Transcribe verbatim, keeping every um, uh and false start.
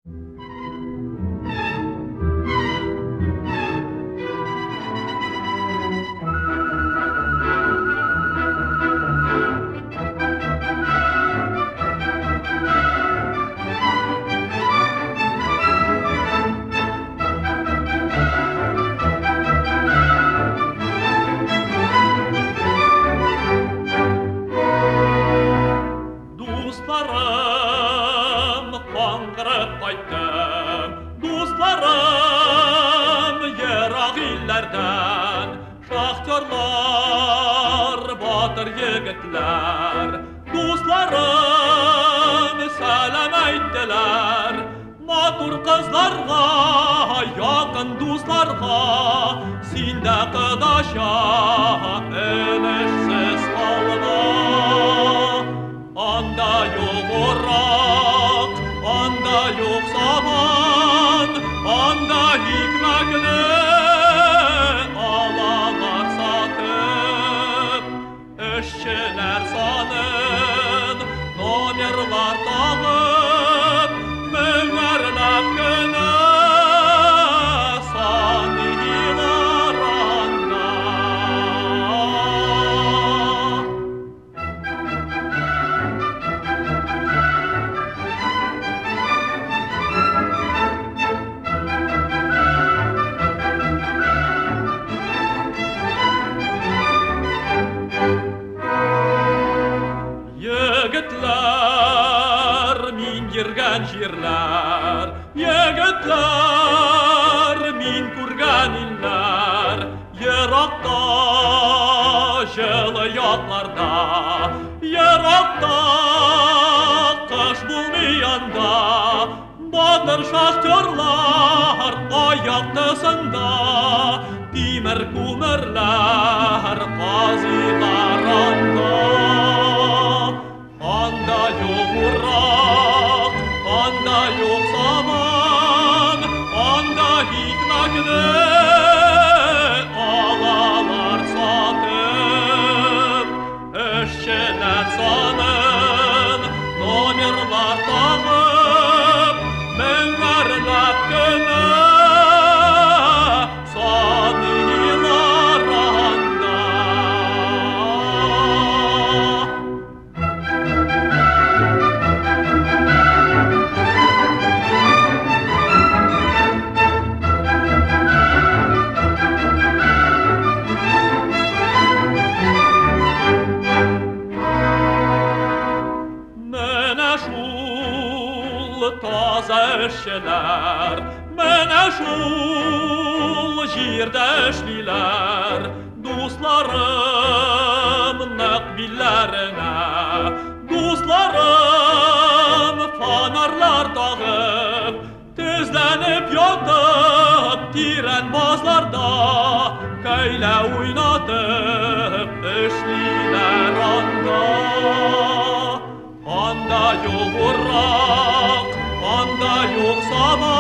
Şahtyorlar, batır yigitler, dostlarım selam aytdilar. Matur kızlarga, yakın dostlarga, sinde kıdaşa, enişsiz kalma. Anda yok orak, anda yok zaman, anda hikmekli. İşçiler sanın, nomerler tağıp, mevlerler günü, sanihiler anda. Yigitler, min girgan yerler, yigitler, min ko'rgan illar, yiroqda, жылы yotlarda, yiroqda, qish bo'lmayanda, botir shaxtyorlar oyoqdasinda, temir ko'mirlar qozilar anda. Anda yok urak, anda yok zaman, anda hikmekli ağalar satıp, işçiler sanın, nomerler tağıp, menverler günü, sanihiler anda. Taze işçiler, mene şul jirde işliler, dostlarım nakbillerine, dostlarım fanarlar tağıp, tezlenip yatıp, tirenbazlarda, köyle oynatıp, işliler anda, anda yok urak, anda yok zaman.